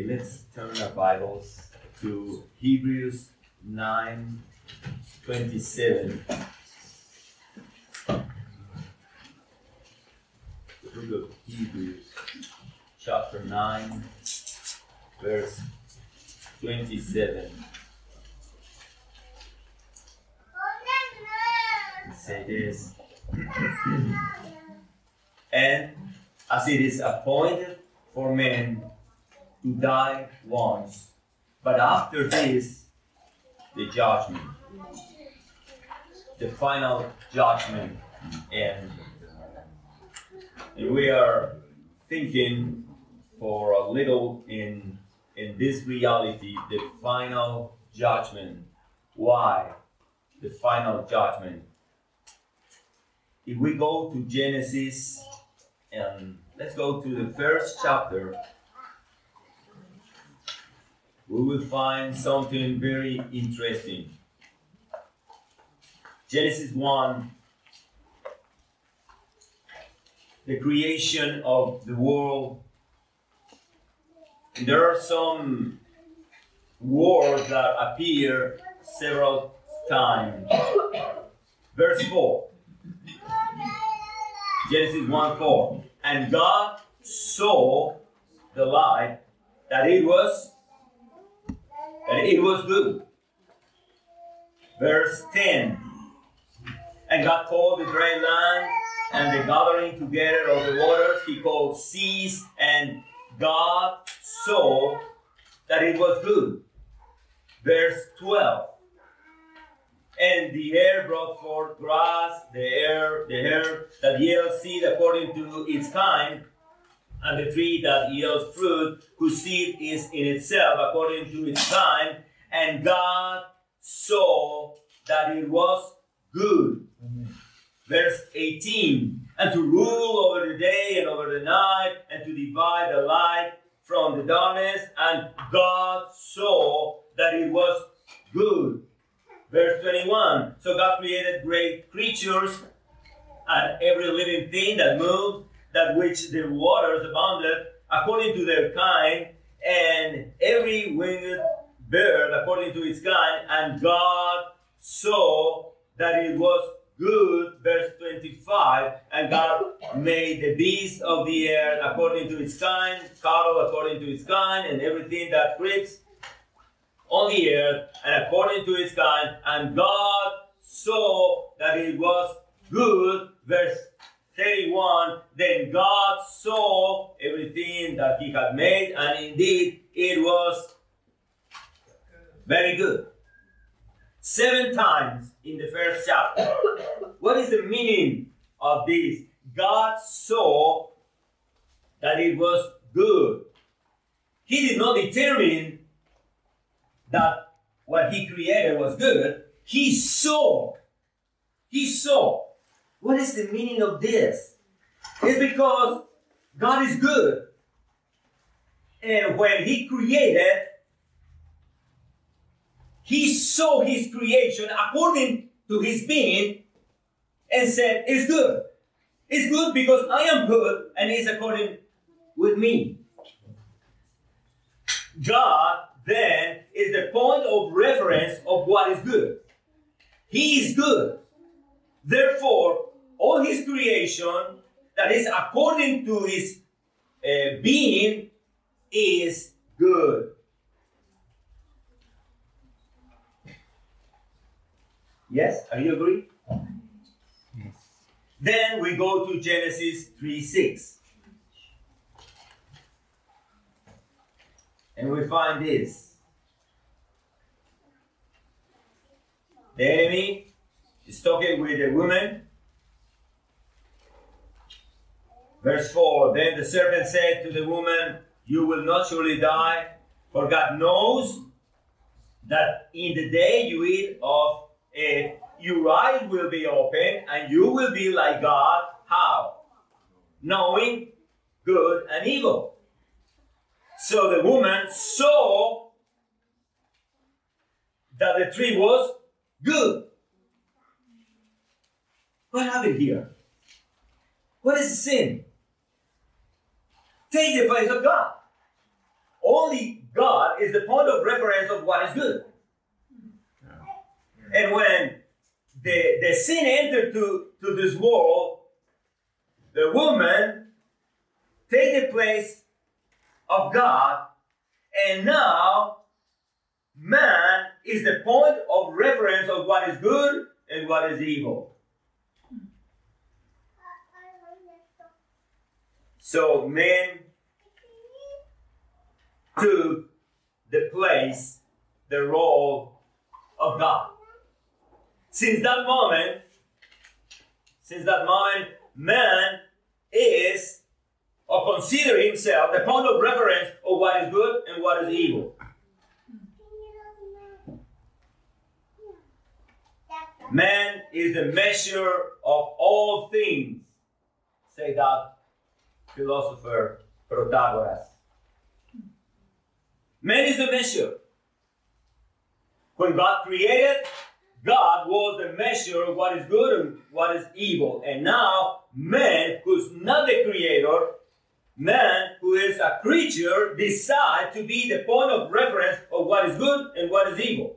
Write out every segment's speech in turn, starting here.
Let's turn our Bibles to Hebrews 9:27. The book of Hebrews, chapter 9, verse 27. It says this. And as it is appointed for men to die once, but after this, the judgment, the final judgment. And we are thinking for a little in this reality, the final judgment. Why the final judgment? If we go to Genesis, and let's go to the first chapter, we will find something very interesting. Genesis 1, the creation of the world. There are some words that appear several times. Verse 4. Genesis 1:4. And God saw the light that it was good. Verse 10. And God called the dry land and the gathering together of the waters he called seas, and God saw that it was good. Verse 12. And the air brought forth grass, the herb that yields seed according to its kind, and the tree that yields fruit, whose seed is in itself according to its kind. And God saw that it was good. Amen. Verse 18. And to rule over the day and over the night, and to divide the light from the darkness. And God saw that it was good. Verse 21. So God created great creatures and every living thing that moves, that which the waters abounded according to their kind, and every winged bird according to its kind. And God saw that it was good. Verse 25. And God made the beasts of the air according to its kind, cattle according to its kind, and everything that creeps on the earth and according to its kind. And God saw that it was good. Verse 31. Then God saw everything that he had made, and indeed it was very good. 7 times in the first chapter. What is the meaning of this? God saw that it was good. He did not determine that what he created was good. He saw. What is the meaning of this? It's because God is good. And when he created, he saw his creation according to his being and said, it's good. It's good because I am good and it's according with me. God then is the point of reference of what is good. He is good. Therefore, all his creation that is according to his being is good. Yes? Are you agree? Yes. Then we go to Genesis 3:6. And we find this. The enemy is talking with the woman. Verse 4. Then the serpent said to the woman, you will not surely die, for God knows that in the day you eat of it, your eyes will be open, and you will be like God. How? Knowing good and evil. So the woman saw that the tree was good. What happened here? What is sin? Take the place of God. only God is the point of reference of what is good. And when the sin entered to this world, the woman take the place of God, and now man is the point of reference of what is good and what is evil. So man took the place, the role of God. Since that moment, man is or consider himself the point of reference of what is good and what is evil. Man is the measure of all things, say that philosopher Protagoras. Man is the measure. When God created, God was the measure of what is good and what is evil. And now, man, who's not the creator, man, who is a creature, decides to be the point of reference of what is good and what is evil.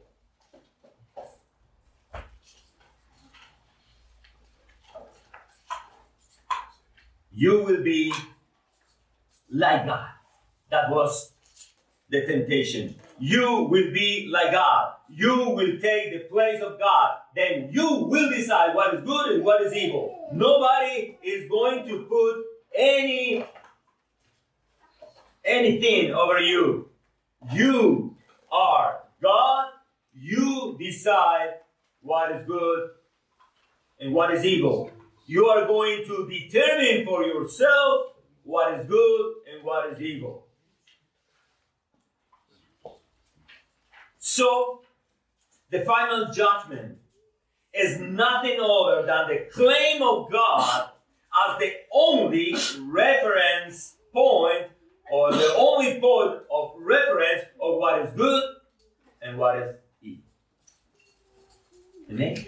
You will be like God. That was the temptation. You will be like God. You will take the place of God. Then you will decide what is good and what is evil. Nobody is going to put anything over you. You are God. You decide what is good and what is evil. You are going to determine for yourself what is good and what is evil. So, the final judgment is nothing other than the claim of God as the only reference point or the only point of reference of what is good and what is evil. Amen?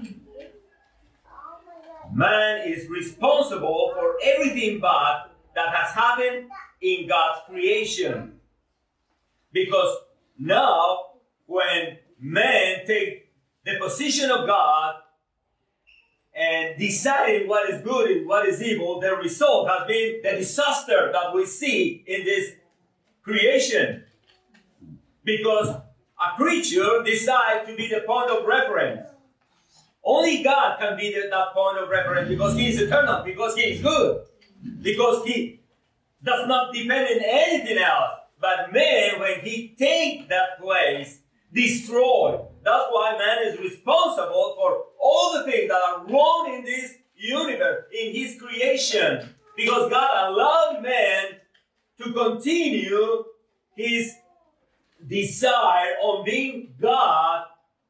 Man is responsible for everything bad that has happened in God's creation. Because now, when men take the position of God and deciding what is good and what is evil, the result has been the disaster that we see in this creation. Because a creature decides to be the point of reference. Only God can be that point of reference because He is eternal, because He is good, because He does not depend on anything else. But man, when he takes that place, destroy. That's why man is responsible for all the things that are wrong in this universe, in his creation. Because God allowed man to continue his desire on being God.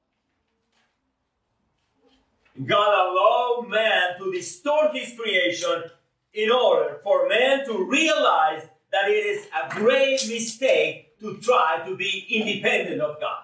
God allowed man to distort his creation in order for man to realize that it is a great mistake to try to be independent of God.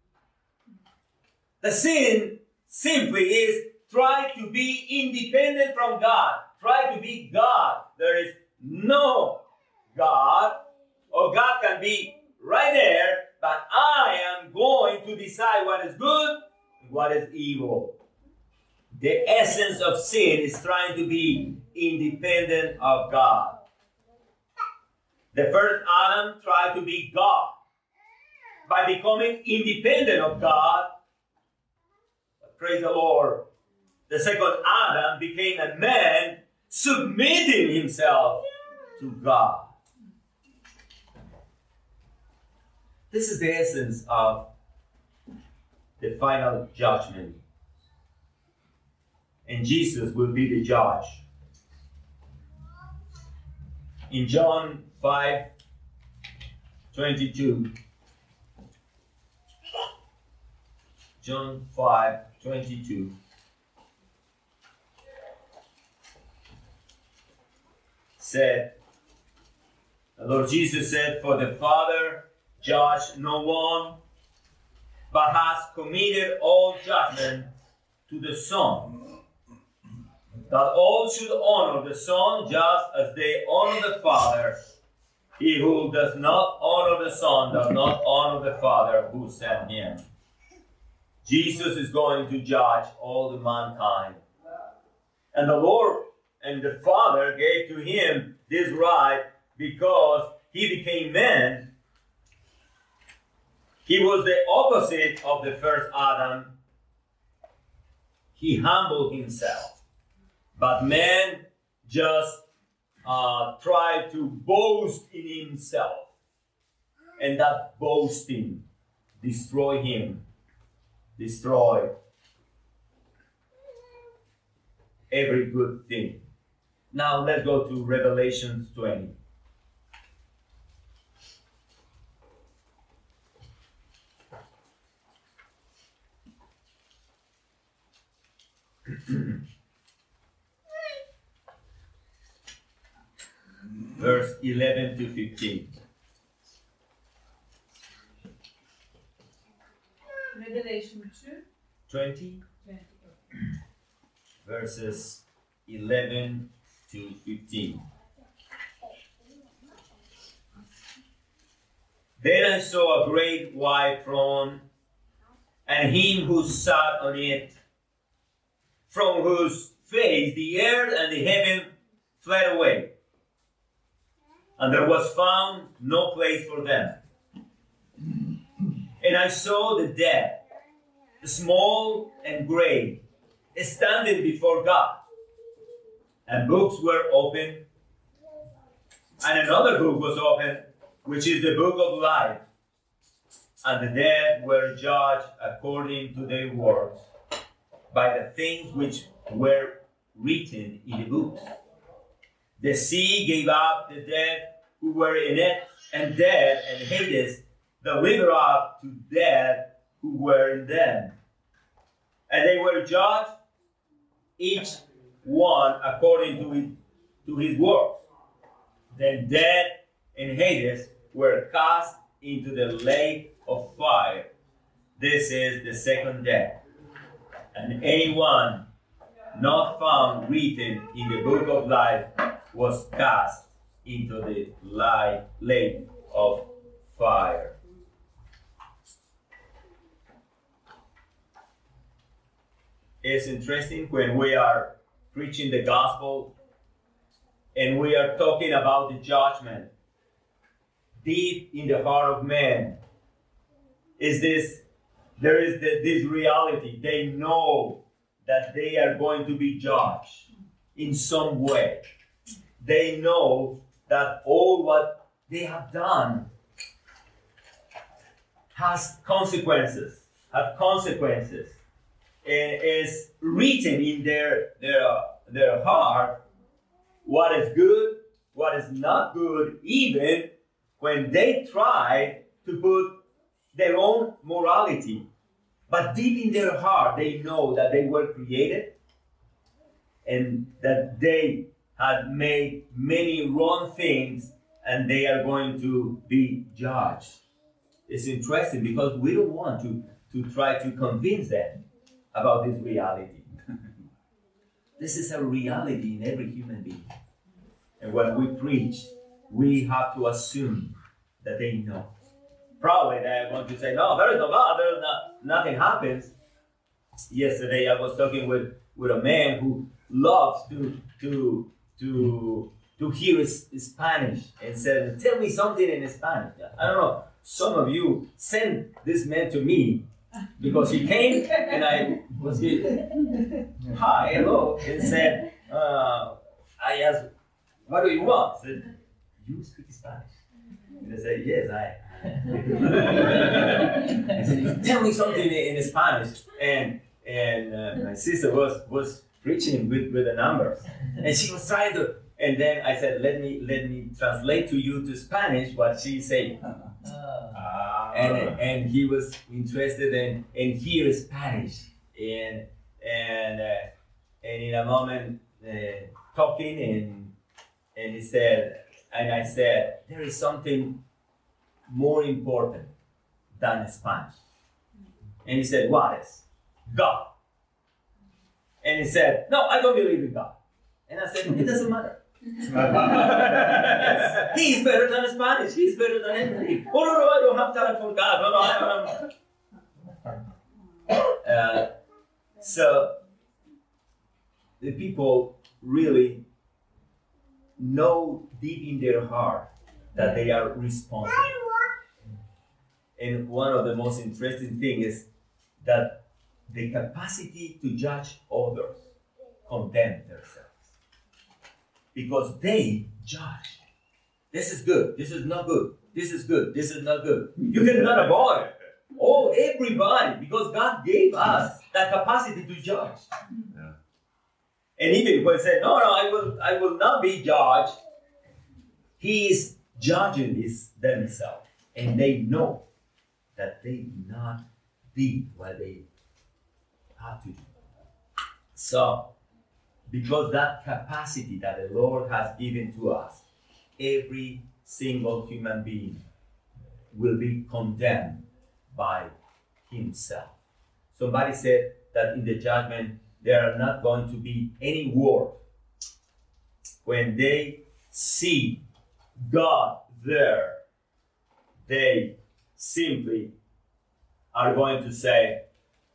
The sin simply is try to be independent from God. Try to be God. There is no God, or God can be right there, but I am going to decide what is good and what is evil. The essence of sin is trying to be independent of God. The first Adam tried to be God by becoming independent of God. But praise the Lord. The second Adam became a man submitting himself to God. This is the essence of the final judgment. And Jesus will be the judge. In John 5:22. John 5:22. Said, the Lord Jesus said, "For the Father judged no one, but has committed all judgment to the Son, that all should honor the Son just as they honor the Father. He who does not honor the Son does not honor the Father who sent him. Jesus is going to judge all the mankind. And the Lord and the Father gave to him this right because he became man. He was the opposite of the first Adam. He humbled himself. But man just tried to boast in himself. And that boasting destroyed him. Destroyed every good thing. Now let's go to Revelation 20. Verse 11 to 15. Revelation 2. 20. 20. Verses 11 to 15. Then I saw a great white throne, and him who sat on it, from whose face the earth and the heaven fled away, and there was found no place for them. And I saw the dead, small and great, standing before God. And books were opened, and another book was opened, which is the book of life. And the dead were judged according to their works, by the things which were written in the books. The sea gave up the dead who were in it, and death and Hades delivered up to death who were in them. And they were judged, each one according to his works. Then death and Hades were cast into the lake of fire. This is the second death. And anyone not found written in the book of life was cast into the lake of fire. It's interesting when we are preaching the gospel and we are talking about the judgment. Deep in the heart of man there is this reality. They know that they are going to be judged in some way. They know that all what they have done has consequences. And is written in their heart what is good, what is not good, even when they try to put their own morality. But deep in their heart, they know that they were created and that they had made many wrong things and they are going to be judged. It's interesting because we don't want to try to convince them about this reality. This is a reality in every human being. And when we preach, we have to assume that they know. Probably they are going to say, no, there is no God, nothing happens. Yesterday I was talking with a man who loves to hear Spanish and said, tell me something in Spanish. I don't know, some of you sent this man to me because he came and I was hi, hello, and said, I asked, what do you want? I said, you speak Spanish? And I said, yes, I said, tell me something in Spanish. And my sister was preaching with the numbers. And she was trying to, and then I said, let me translate to you to Spanish what she said. And he was interested in hear Spanish. And in a moment talking and he said, and I said, there is something more important than Spanish. And he said, what is? God. And he said, no, I don't believe in God. And I said, it doesn't matter. He's better than Spanish. He's better than anything. Oh, no, I don't have talent for God. No, I don't. So, the people really know deep in their heart that they are responsible. And one of the most interesting things is that the capacity to judge others condemn themselves. Because they judge. This is good. This is not good. This is good. This is not good. You cannot avoid it. Oh, everybody, because God gave us that capacity to judge. Yeah. And even when he said, no, I will not be judged, he is judging themselves. And they know that they not did what they have to do. So, because that capacity that the Lord has given to us, every single human being will be condemned by himself. Somebody said that in the judgment, there are not going to be any word. When they see God there, they simply are going to say,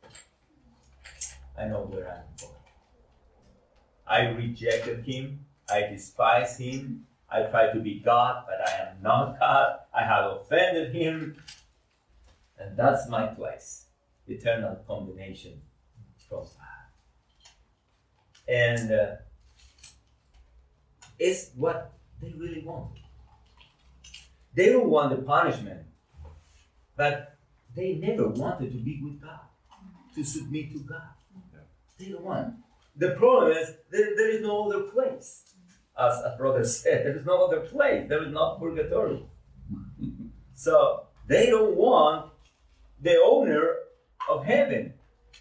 I know where I'm going. I rejected him. I despise him. I try to be God, but I am not God. I have offended him. And that's my place. Eternal condemnation from God. And it's what they really want. They don't want the punishment, but they never wanted to be with God, to submit to God. They don't want. The problem is there is no other place. As a brother said, there is no other place. There is no purgatory. So they don't want the owner of heaven.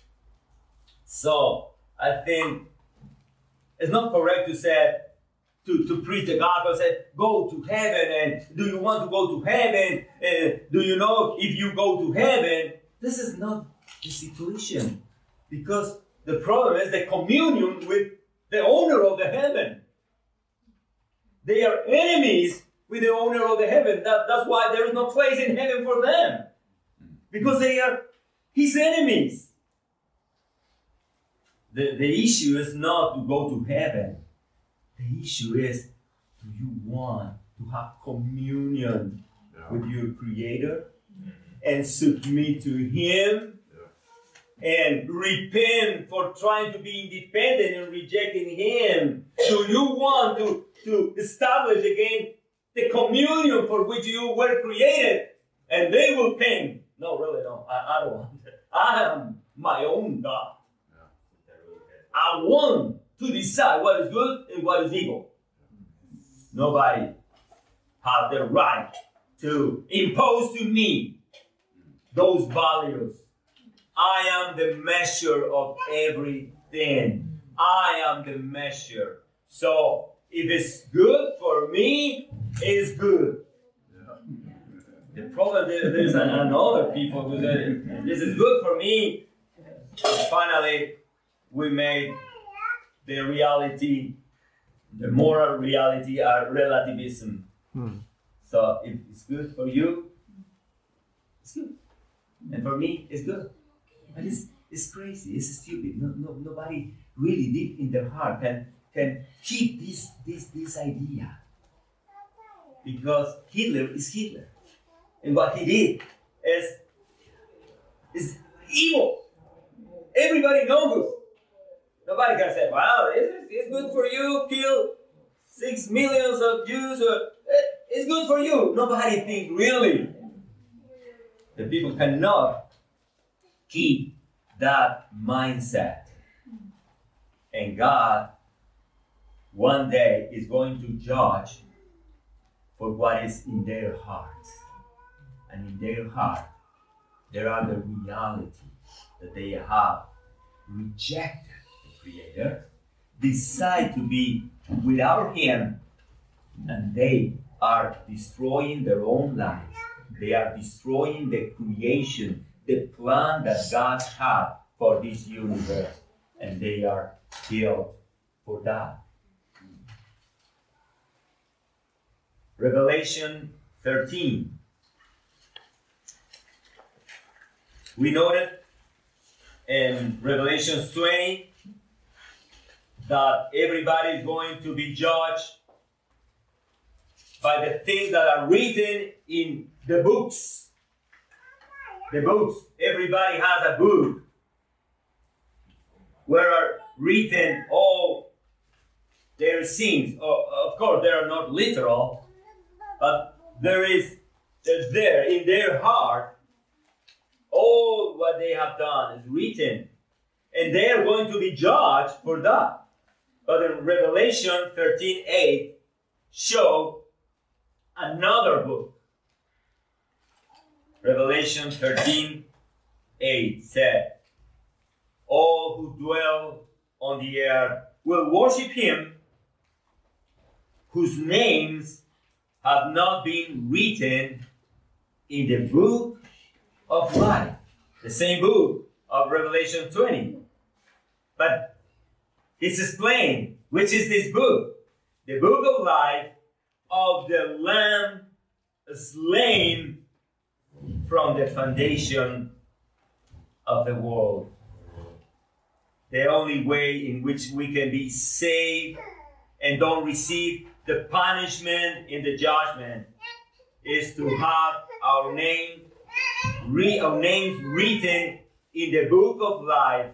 So I think it's not correct to say, to preach the gospel, say, go to heaven, and do you want to go to heaven? Do you know if you go to heaven? This is not the situation. Because the problem is the communion with the owner of the heaven. They are enemies with the owner of the heaven. That's why there is no place in heaven for them. Because they are his enemies. The issue is not to go to heaven. The issue is, do you want to have communion with your Creator and submit to Him and repent for trying to be independent and rejecting Him? Do you want to establish again the communion for which you were created? And they will think, no, really, no, I don't want it. I am my own God. I want to decide what is good and what is evil. Nobody has the right to impose to me those values. I am the measure of everything. I am the measure. So if it's good for me, it's good. The problem is there's another people who say, this is good for me. And finally, we made the reality, the moral reality, our relativism. So if it's good for you, it's good. And for me, it's good. But it's crazy, it's stupid. Nobody really deep in their heart can keep this idea. Because Hitler is Hitler. And what he did is evil. Everybody knows it. Nobody can say, well, it's good for you, kill 6 million of Jews. It's good for you. Nobody thinks really. The people cannot keep that mindset. And God, one day, is going to judge for what is in their hearts. And in their heart, there are the reality that they have rejected the Creator, decide to be without Him, and they are destroying their own lives. They are destroying the creation, the plan that God had for this universe, and they are killed for that. Revelation 13. We noted in Revelation 20 that everybody is going to be judged by the things that are written in the books. The books. Everybody has a book where are written all their sins. Of course, they are not literal, but there's there in their heart, all what they have done is written. And they are going to be judged for that. But in Revelation 13:8 show another book. Revelation 13:8 said, all who dwell on the earth will worship him whose names have not been written in the book of life. The same book of Revelation 20. But it's explained, which is this book? The book of life of the Lamb slain from the foundation of the world. The only way in which we can be saved and don't receive the punishment in the judgment is to have our names written in the book of life.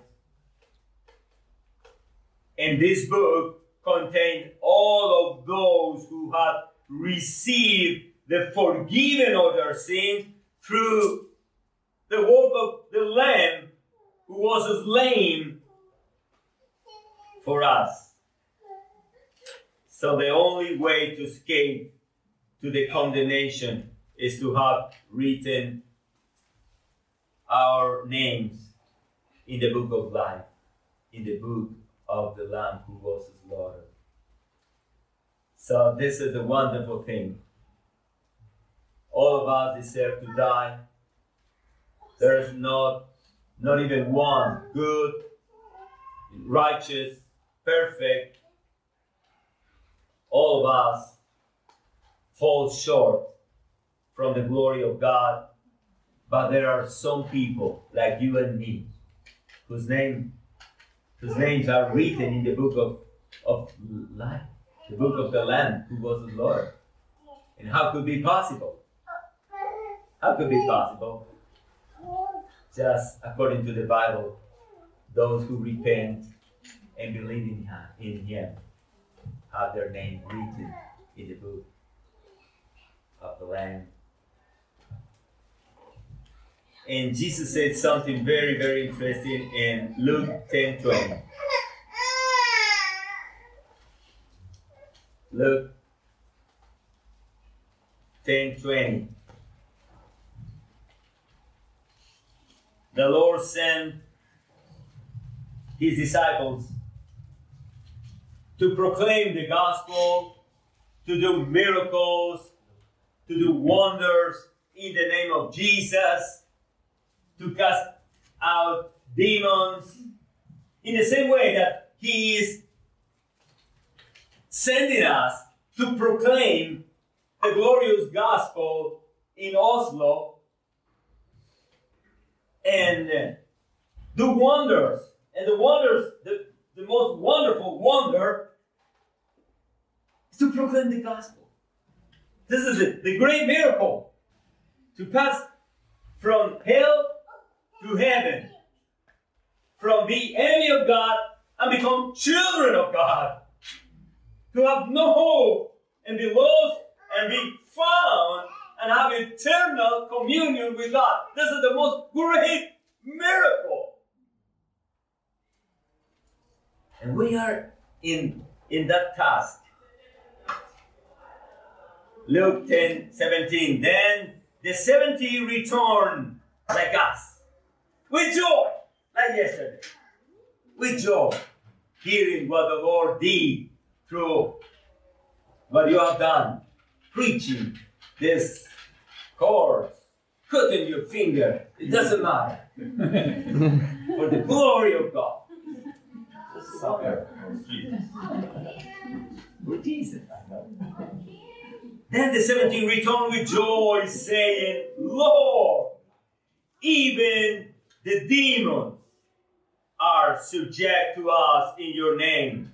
And this book contains all of those who have received the forgiven of their sins through the work of the Lamb who was slain for us. So the only way to escape to the condemnation is to have written our names in the book of life, in the book of the Lamb who was slaughtered. So this is a wonderful thing. All of us deserve to die. There is not even one good, righteous, perfect. All of us fall short from the glory of God. But there are some people like you and me whose names are written in the book of life, the book of the Lamb who was the Lord. And how could it be possible? How could it be possible? Just according to the Bible, those who repent and believe in Him have their name written in the book of the Lamb. And Jesus said something very, very interesting in Luke 10:20. Luke 10:20. The Lord sent His disciples to proclaim the gospel, to do miracles, to do wonders in the name of Jesus, to cast out demons, in the same way that He is sending us to proclaim the glorious gospel in Oslo and do wonders. And the wonders, the most wonderful wonder is to proclaim the gospel. This is it, the great miracle. To pass from hell to heaven. From the enemy of God and become children of God. To have no hope and be lost and be found and have eternal communion with God. This is the most great miracle. And we are in that task. Luke 10:17. Then the 70 returned like us, with joy, like yesterday, with joy, hearing what the Lord did through what you have done, preaching this course, cutting your finger, it doesn't matter, for the glory of God. Suffer for Jesus. Then the 17 returned with joy, saying, Lord, even the demons are subject to us in your name.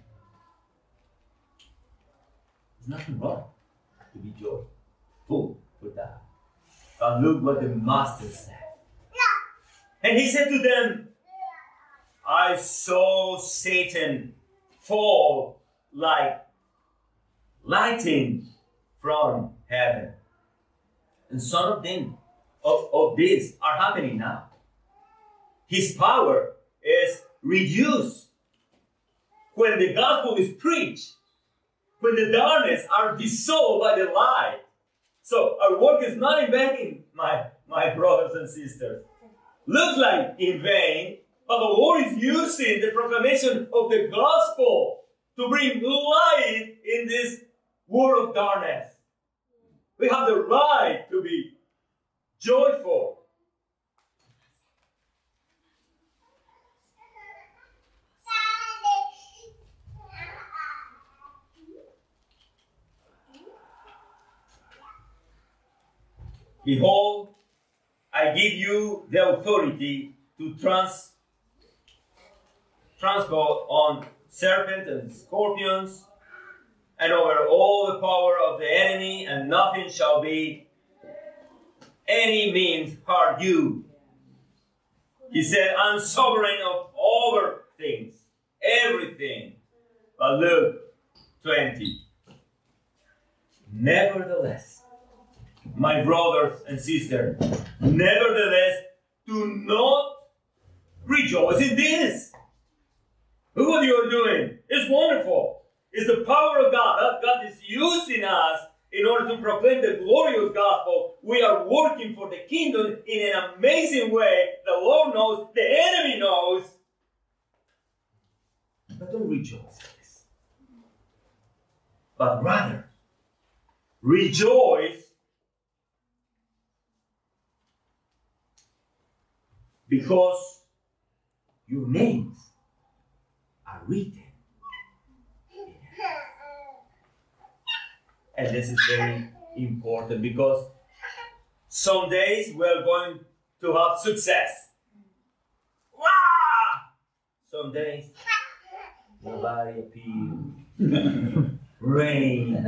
There's nothing wrong to be joyful for that. But look what the master said. And he said to them, I saw Satan fall like lightning from heaven. And some of them, of these are happening now. His power is reduced when the gospel is preached, when the darkness are dissolved by the light. So our work is not in vain, my brothers and sisters. Looks like in vain, but the Lord is using the proclamation of the gospel to bring light in this world of darkness. We have the right to be joyful. Behold, I give you the authority to transport on serpents and scorpions and over all the power of the enemy, and nothing shall be any means hurt you. He said, I'm sovereign over things, everything. But look, 20. Nevertheless, my brothers and sisters, nevertheless, do not rejoice in this. Look what you are doing. It's wonderful. It's the power of God. That God is using us in order to proclaim the glorious gospel. We are working for the kingdom in an amazing way. The Lord knows, the enemy knows. But don't rejoice in this. But rather, rejoice because your names are written. And this is very important because some days we're going to have success. Wow! Some days nobody appears. Rain.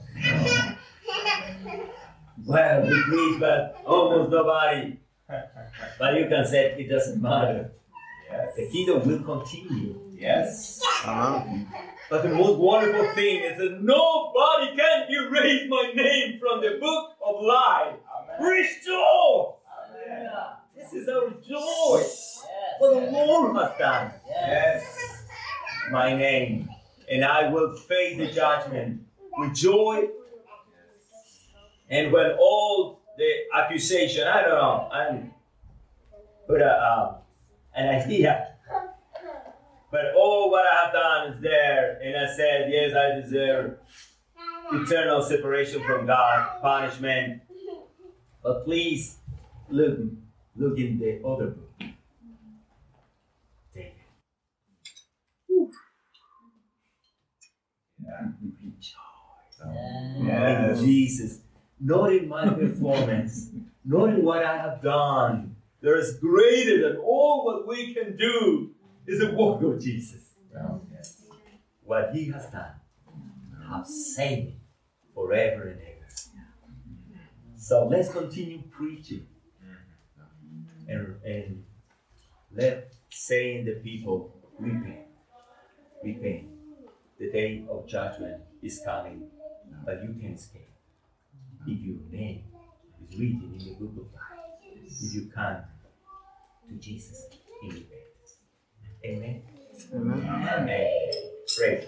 Well, we preach, but almost nobody. But you can say it doesn't matter. Yes. The kingdom will continue. Yes. But the most wonderful thing is that nobody can erase my name from the book of life. Amen. Rejoice! Amen. This is our joy. What the Lord has done. Yes. My name. And I will face the judgment with joy. And when all the accusation, I don't know, I'm put an idea. But all what I have done is there. And I said, yes, I deserve eternal separation from God, punishment. But please, look in the other book. David. Yeah. In Yes. Jesus. Not in my performance, not in what I have done. There is greater than all what we can do is the work of Jesus. Yes. What he has done have saved me forever and ever. So let's continue preaching and let saying the people repent. Repent. The day of judgment is coming, but you can escape. If your name is written in the book of life, if you come to Jesus in repentance. Amen. Amen. Amen. Praise.